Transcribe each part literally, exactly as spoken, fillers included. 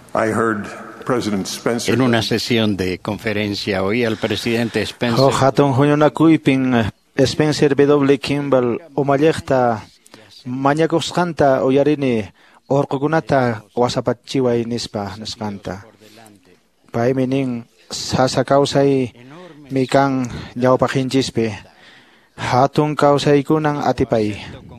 I heard President Spencer. En una sesión de conferencia oí al presidente Spencer. Oh, hatun huyuna kuipin Spencer W. Kimball umalekta mañakusqanta uyarini urqukunata wasapachiway nispa nisqanta. Paymi nin sasa kawsay mikan ñawpaqinchikpi hatun kawsaykunan atipay.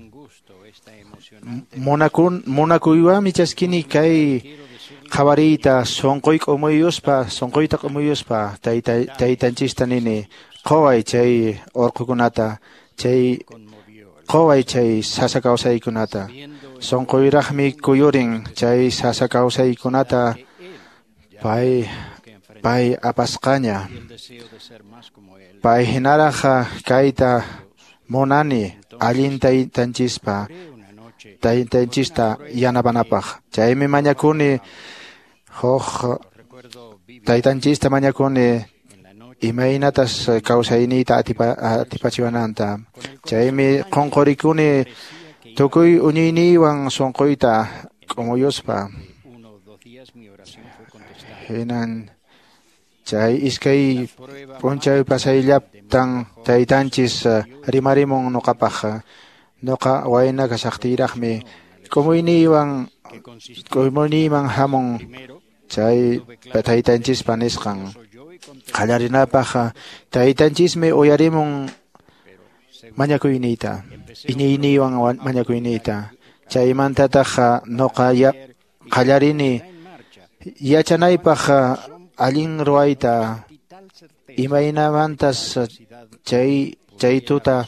Munakun munakuywanmi chaskini kay qawariyta sunquy q'umuyuspa sunquyta q'umuyuspa tayta taytanchista nini qoway chay urqukunata chay qoway chay sasa kawsaykunata sunquyraqmi kuyurin chay sasa kawsaykunata pay pay apasqaña pay hinaraqa kayta munani allin taytanchispa taytanchista yanapanapaq chaymi mañakuni huk taytanchista mañakuni imaynatas kawsayniyta atipa atipachiwananta chaymi qunqurikuni tukuy uñuyniwan sunquyta q'umuyuspa hinan chay iskay p'unchay pasayllaptan taytanchis rimarimun nuqapaq nuqa wayna kasaqtiyraqmi q'umuyniwan q'umuniyman hamun chay taytanchispa nisqan qallarinapaq taytanchismi uyarimun mañakuyniyta iñiyniwan mañakuyniyta chaymantataq nuqa qallarini yachanaypaq allin ruwayta imaynamantas chay chay tuta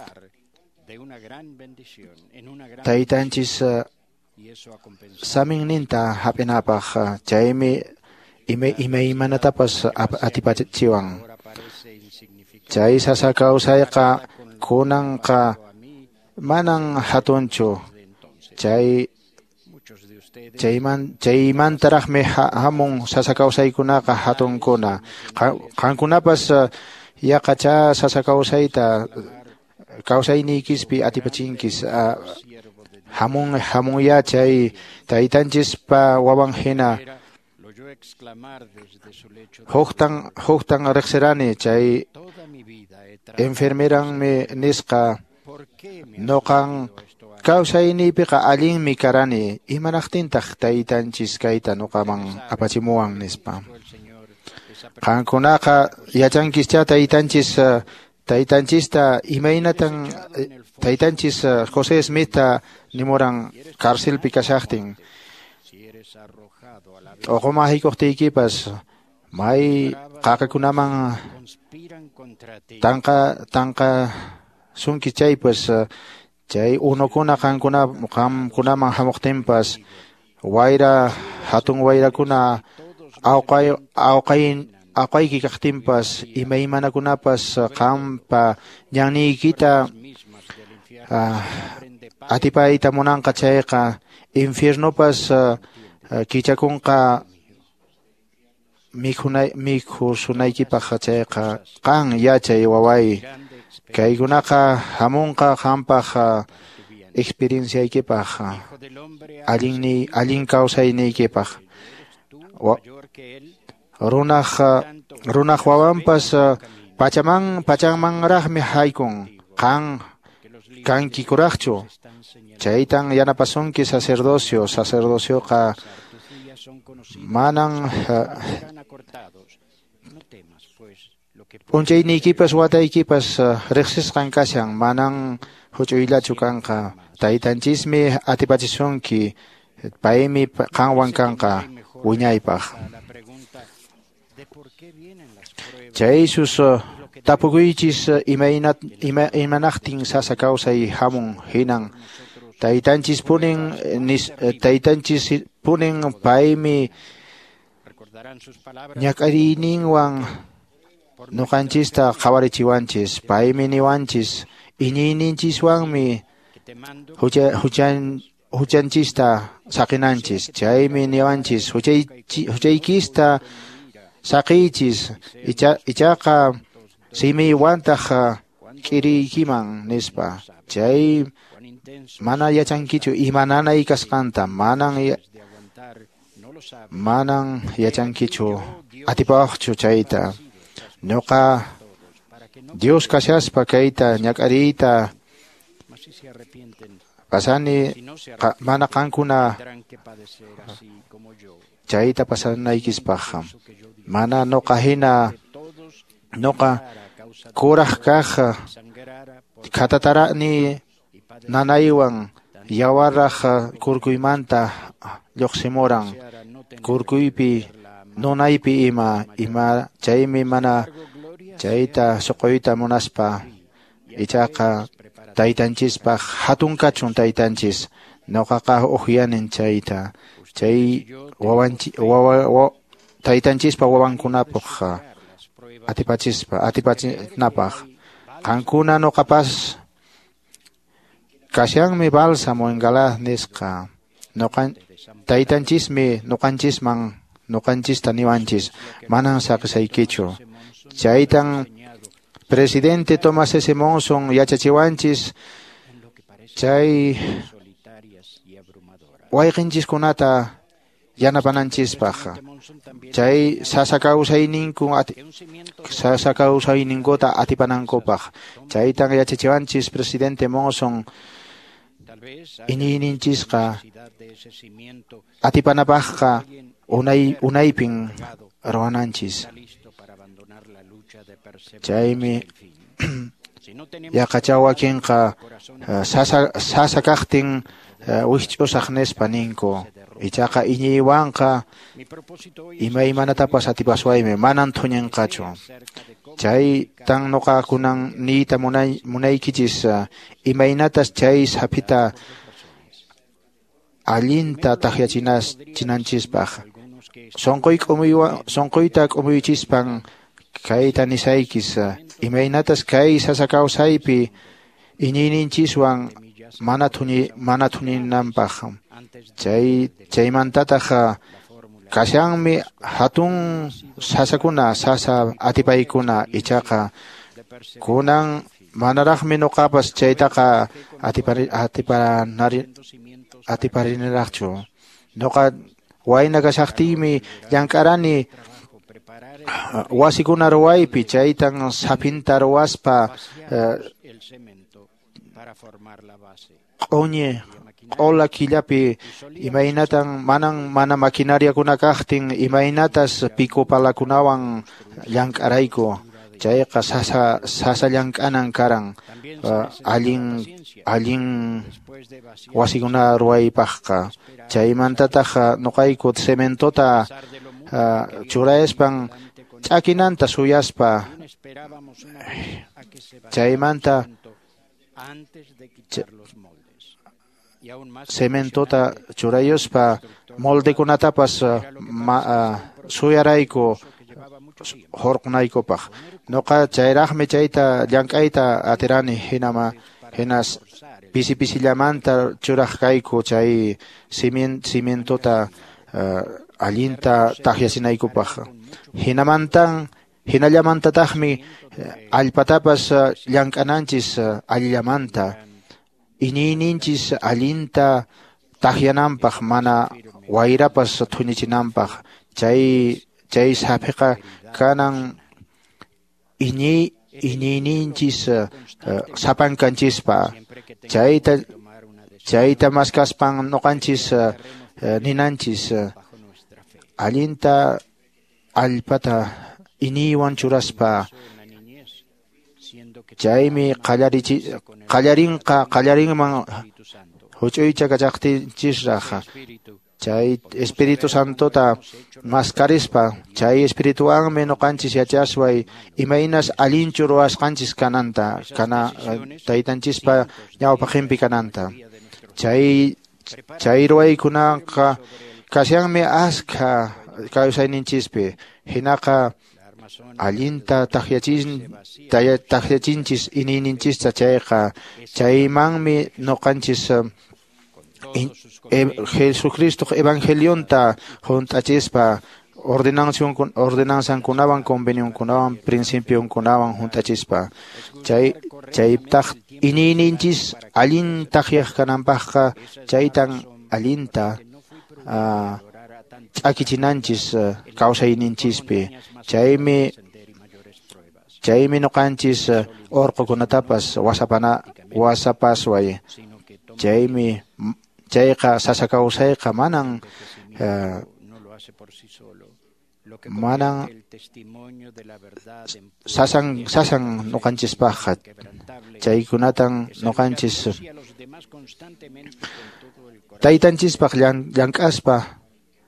taytanchis saminninta hap'inapaq chaymi imaymanatapas atipachiwan chay sasa kawsayqa kunanqa manan hatunchu chay chayman chaymantaraqmi hamun sasa kawsaykunaqa hatunkuna qankunapas yaqacha sasa kawsayta kawsayniykispi atipachinkis hamun hamunya chay taytanchispa wawan hina huktan huktan riqsirani chay enfermeranmi nisqa nuqan kawsayniypiqa allinmi karani imanaqtintaq taytanchis kayta nuqaman apachimuwan nispa qankunaqa yachankischa taytanchis taytanchista imaynatan taytanchis José Smithta nimuran cárcelpi kashaqtin uquma hikuqtiykipas may qaqakunaman tanqa tanqa sunki chay pues chay unukuna qankuna qamkunaman hamuqtinpas wayra hatun wayrakuna awqay awqayn aqayki kaqtinpas imaymanakunapas qampa ñanniykita atipayta munanqa chayqa infiernopas kichakunqa mikhunay mikhusunaykipaq chayqa qan yachay waway kaykunaqa hamunqa qampaq experienciaykipaq allinni allin kawsayniykipaq runaq runaq wawanpas pachaman pachamanraqmi haykun qan kankikuraqchu chaytan yanapasunki sacerdocio sacerdocióqa manan p'unchayniykipas wataykipas riqsisqan kashan manan huch'uyllachu kanqa taytanchismi atipachisunki paymi qanwan kanqa wiñaypaq chay sus tapukuychis imaynat imanaqtin sasa kawsay hamun hinan taytanchis punin nis taytanchis punin paymi ñak'ariyninwan nuqanchista qhawarichiwanchis paymi niwanchis iñiyninchiswanmi hucha huchan huchanchista saqinanchis chaymi niwanchis huchay huchaykista saqiychis icha ichaqa simiywantaq k'iriykiman nispa chay mana yachankichu imananay kasqanta manan manan yachankichu atipawaqchu chayta ñuqa Dios kashaspa kayta ñak'ariyta pasani mana qankuna chayta pasanaykispaq mana ñuqa hina ñuqa kuraq kaq katatarani nanaywan yawaraq kurkuymanta lluqsimuran kurkuypi nunaypi ima ima chaymi mana chayta suquyta munaspa ichaqa taytanchispaq hatun kachun taytanchis ñuqaqa uyanin chayta chay wawanchi wawa taytanchispa wawankunapaq atipachispa atipachinapaq qankuna ñuqapas kashanmi bálsamo engalaz nisqa ñuqa taytanchismi ñuqanchisman ñuqanchista niwanchis manan saqisaykichu chaytan presidente Tomás S. Monson yachachiwanchis chay wayqinchiskunata yanapananchispaqa chay sasa kawsayninkun sasa kawsayninkuta atipanankupaq chaytan yachachiwanchis presidente Monson iñiyninchisqa atipanapaqqa unay unaypin ruwananchis chaymi yaqacha wakinqa sasa sasa kaqtin wikch'usaq nispa ninku ichaqa iñiywanqa imaymanatapas atipaswaymi manan thuñinqachu chay tan ñuqakunan niyta munay munaykichis imaynatas chay sapita allinta taqyachinas chinanchispaq sonqoy k'umuywa sonqoyta k'umuychispan kayta nisaykis imaynatas kay sasa kawsaypi iñiyninchiswan mana thuñi mana thuñinanpaq chay chaymantataq kashanmi hatun sasakuna sasa atipaykuna ichaqa kunan manaraqmi ñuqapas chaytaqa atipari atiparanari atipariniraqchu ñuqa wayna kashaqtiymi llank'arani wasikuna ruwaypi chaytan sapinta ruwaspa q'uñi q'ula killapi imaynatan manan mana maquinariakuna kaqtin imaynatas pikupalakunawan llank'arayku chayqa sasa sasa llank'anan karan allin allin wasikuna ruwaypaqqa chaymantataq ñuqayku cementota churayaspan ch'akinanta suyaspa chaymanta cementota churayuspa moldekunatapas suyarayku hurqunaykupaq ñuqa chayraqmi chayta llank'ayta atirani hinama hinas pisi pisillamanta churaq kayku chay cimientota allinta taqyasinaykupaq hinamantan hinallamantataqmi allpatapas llank'ananchis allimanta iñiyninchis allinta taqyananpaq mana wayrapas thuñichinanpaq chay chay sapiqa kanan iñiy iñiyninchis sapankanchispa chayta chayta maskaspan ñuqanchis ninanchis allinta allpata iñiywan churaspa chaymi qallarichi qallarinqa qallarinman huch'uycha kachaqtinchisraq chay Espíritu Santota mascarispa chay espirituwanmi ñuqanchis yachasway imaynas allinchu ruwasqanchis kananta kana taytanchispa ñawpaqinpi kananta chay chay ruwaykunaqa kashanmi askha kawsayninchispi hinaqa allinta taqyachin taqyachinchis iñiyninchista chayqa chaymanmi ñuqanchis Jesucristo evangelionta juntachispa ordenanción ordenanzankunawan convenionkunawan principionkunawan juntachispa chay chaytaq iñiyninchis allin taqyaq kananpaqqa chaytan allinta ch'akichinanchis uh, kawsayninchispi. Chaymi chaymi nuqanchis uh, urqukunatapas wasapana wasapasway. Chaymi chayqa sasa kawsayqa manan uh, manan sasan sasan nuqanchispaqqa chaykunatan nuqanchis taytanchispaq llank'aspa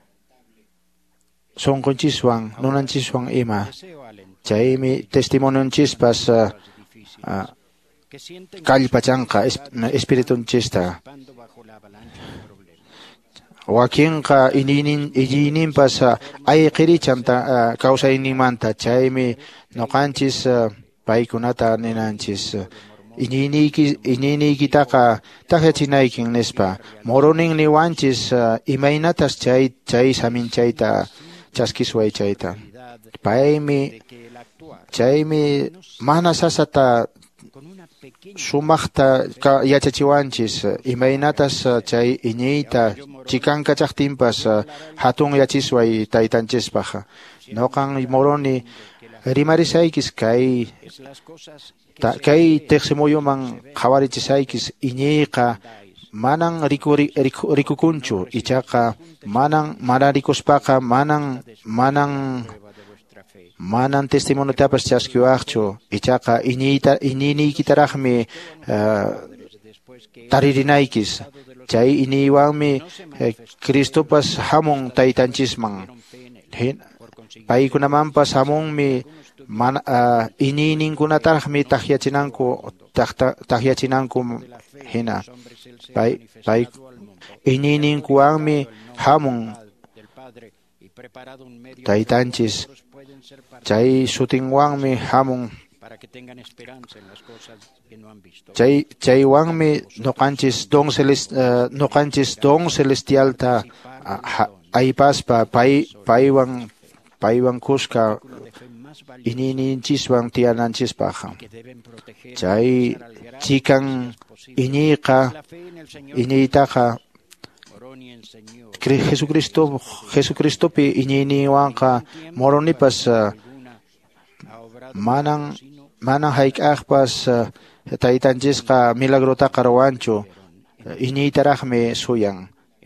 sunqunchiswan nunanchiswan ima chaymi testimonionchispas uh, uh, kallpachanqa espiritunchista wakinqa ininin illininpas ayqirichanta kawsayninmanta chaymi nuqanchis paykunata ninanchis ininiki ininikitaqa tahyachinaykin nispa murunin niwanchis imaynatas chay chay saminchayta chaskisway chayta paymi chaymi mana sasata sumaqta yachachiwanchis imaynatas chay iñiyta chikanka chaqtinpas hatun yachisway taytanchispaq noqan muruni rimarisaykis kay ta, kay tiqsimuyuman qhawarichisaykis iñiyqa manan rikuri riku, rikukunchu ichaqa manan mana rikuspaqa manan manan manan testimoniotapas chaskiwaqchu ichaqa iñiyta iñiynikitaraqmi uh, taririnaykis chay iñiywanmi eh, Cristopas hamun taytanchisman paykunamanpas hamunmi man uh, iñiyninkunataraqmi tahyachinanku tahyachinanku hina pay pay iñiyninkuwanmi hamun taytanchis chay sutinwanmi hamun chay chaywanmi nuqanchis don celest uh, nuqanchis don celestialta uh, aypaspa pay paywan paywan kushka iñiyninchiswan tiyananchispaq chay chikan iñiyqa iñiytaqa Jesucristo Jesucristopi iñiyniwanqa moronipas uh, manan manan hayk'aqpas uh, taytanchisqa milagrotaqa ruwanchu iñiytaraqmi suyan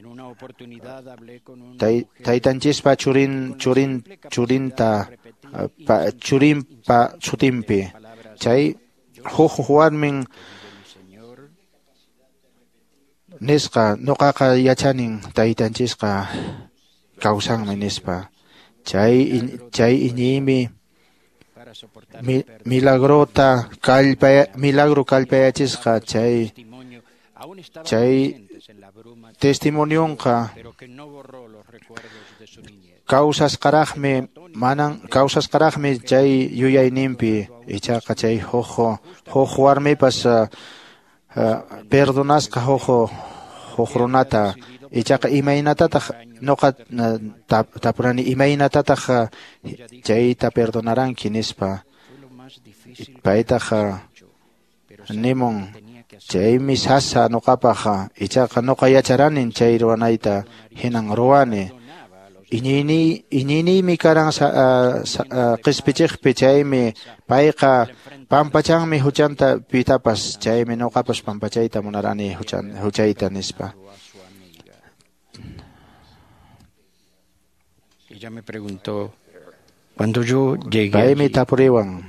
Tay, taytanchispa churin churin churinta uh, pa, churinpa sutinpi chay huk warmin nisqa nuqaqa yachanin taytanchisqa kawsanmi nispa chay in, chay iñiymi mi, milagrota kallpa milagro kallpayachisqa chay chay testimonionqa kawsasqaraqmi manan kawsasqaraqmi chay yuyayninpi ichaqa chay huk huk warmipas uh, uh, perdonasqa huk huk runata ichaqa imaynatataq nuqa uh, tap, tapurani imaynatataq uh, chayta perdonaranki nispa paytaq uh, nimun chaymi sasa nuqapaq ichaqa nuqa yacharanin chay ruwanayta hinan ruwani iñiyni iñiyniymi karan uh, uh, q'ispichiqpi chaymi payqa pampachanmi huchanta pitapas chaymi nuqapas pampachayta munarani huchan huchayta nispa. Ella me preguntó cuando yo llegué paymi tapuriwan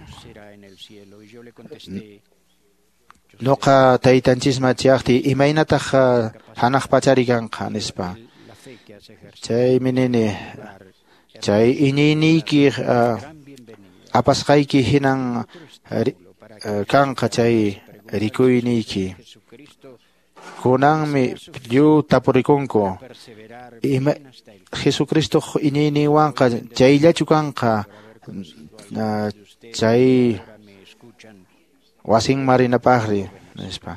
nuqa taytanchisma chayaqti imaynataq uh, hanaq pachari kanqa nispa chaymi nini chay iñiyniyki uh, apasqayki hinan uh, kanqa chay rikuyniyki kunanmi yu tapurikunku ima Jesucristo iñiyniywanqa chayllachu kanqa uh, chay wasin marinapaqri nispa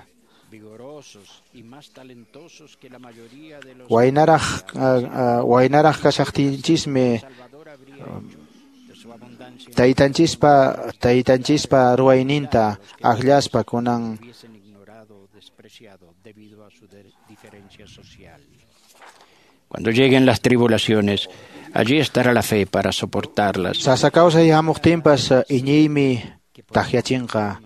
waynaraq uh, uh, waynaraq kashaqtinchismi uh, taytanchispa taytanchispa ruwayninta aqllaspa kunan Cuando lleguen las tribulaciones, allí estará la fe para soportarlas. Sasa kawsay hamuktinpas iñiymi takyachinqa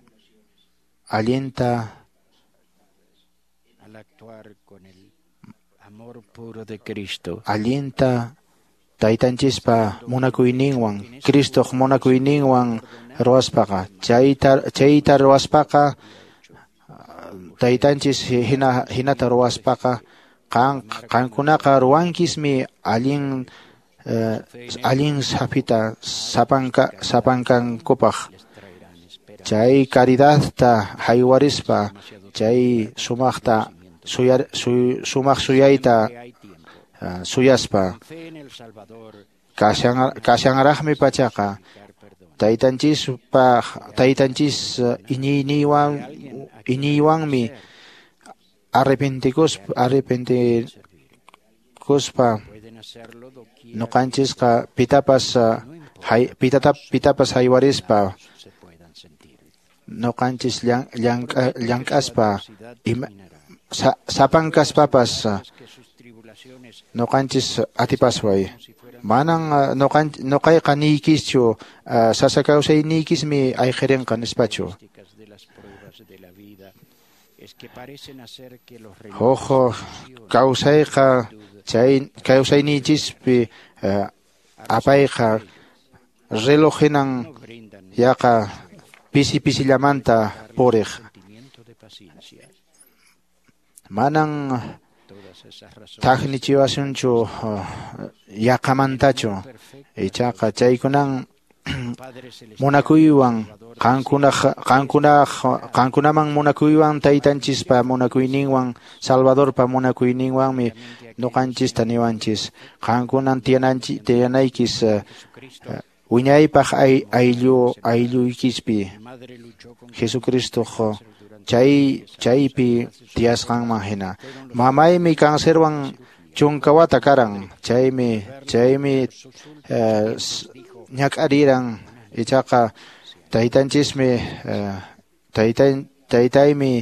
allinta Al actuar con el amor puro de Cristo, allinta taytanchispa munakuyninwan Cristoq munakuyninwan ruwaspaqa chayta chayta ruwaspaqa taytanchis hina hinata ruwaspaqa qan qankunaqa ruwankismi allin eh, allin sapita sapanka sapankankupaq chay caridadta haywarispa chay sumaqta suyar su, sumaq suyayta uh, suyaspa fe en el Salvador, kashan kashanraqmi pachaqa taytanchispa taytanchis uh, iñiyniwan iñiywanmi arrepentikus arrepentikuspa pueden hacerlo doquiera nuqanchisqa pitapas uh, hay, pitata, pitapas haywarispa se puedan sentir. nuqanchis llank'aspa ima sa, sapankaspapas uh, Que sus tribulaciones nuqanchis atipasway manan nuqan nuqayqa niykischu uh, sasa kawsayniykismi ayqirinqa nispachu características de las pruebas de la vida es que parecen hacer que los ojo kawsayqa chay kawsaynichispi uh, apayqa relojinan brindan yaqa pisi pisillamanta puriq sentimiento de paciencia. manan Todas esas razones taqnichiwasunchu uh, yaqamantachu ichaqa chaykunan Padre Celestial munakuywan qankunaq qankunaq qankunaman munakuywan taytanchispa munakuyninwan Salvadorpa munakuyninwanmi nuqanchista niwanchis qankunan tiyananchi tiyanaykis uh, uh, wiñaypaq ay ayllu aylluykispi Madre luchó con Jesucristo chay chaypi tiyasqanman hina mamaymi cancerwan chunkawata karan chaymi chaymi uh, ñak'ariran ichaqa taytanchismi uh, taytay taytaymi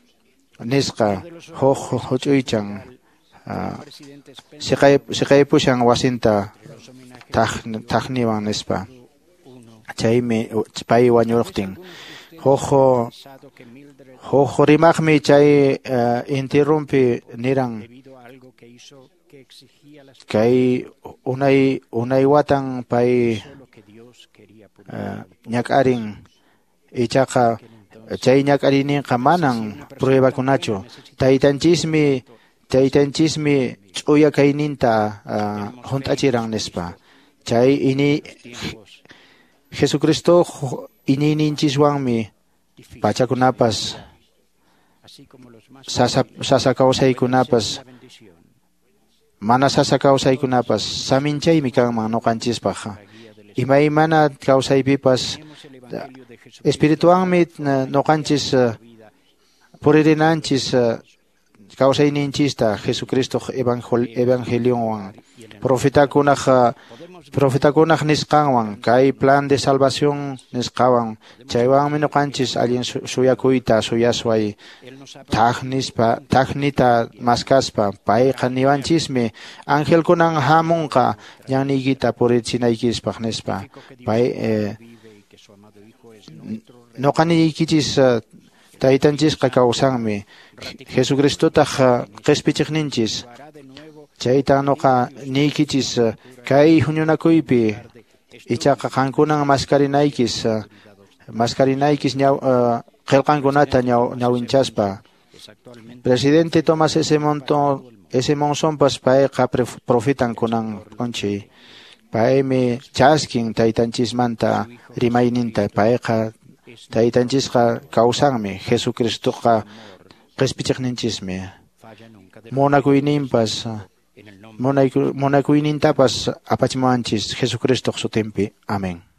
nisqa huk huch'uychan uh, presidente Spencer siqay siqaypushan wasinta taq taqniwan nispa chaymi pay wañuruptin huk pensado que Mildred huk rimaqmi chay uh, interrumpi niran debido a algo que hizo que exigía las kay unay unay watan pay lo que Dios quería por uh, ñak'arin ichaqa chay ñak'arininqa manan pruebakunachu taytanchismi taytanchismi ch'uya kayninta uh, hunt'achiran nispa chay ini Jesucristo inininchiswanmi pachakunapas así como los más sasa sasa kawsaykunapas bendición mana sasa kawsaykunapas saminchaymi kanman nuqanchispaq imaymana kawsaypipas tenemos el evangelio de Jesús espirituwanmi uh, nuqanchis uh, puririnanchis uh, kawsayninchista Jesucristo evangel evangelionwan profetakunaq uh, profetakunaq nisqanwan kay plan de salvación nisqawan chaywanmi nuqanchis allin su suyakuyta suyasway él nos ha taqnispa taqnita maskaspa payqa niwanchismi angelkunan hamunqa ñanniykita purichinaykispa nispa pay eh, vive y que su amado hijo es nuestro nuqaniykichis uh, taytanchisqa kawsanmi Jesucristotaq uh, qhispichiqninchis hará de nuevo chayta nuqa niykichis uh, kay huñunakuypi ichaqa qankunan maskarinaykis uh, maskarinaykis ñaw uh, qillqankunata ñaw ñawinchaspa es actualmente presidente Tomás ese montón ese monzonpas payqa profitan kunan kunchi paymi chaskin taytanchismanta rimayninta payqa taytanchisqa kawsanmi Jesucristoqa qhispichiqninchismi falla nunca de munakuyninpas en el nombre munakuynintapas apachimuwanchis Jesucristo sutinpi amén.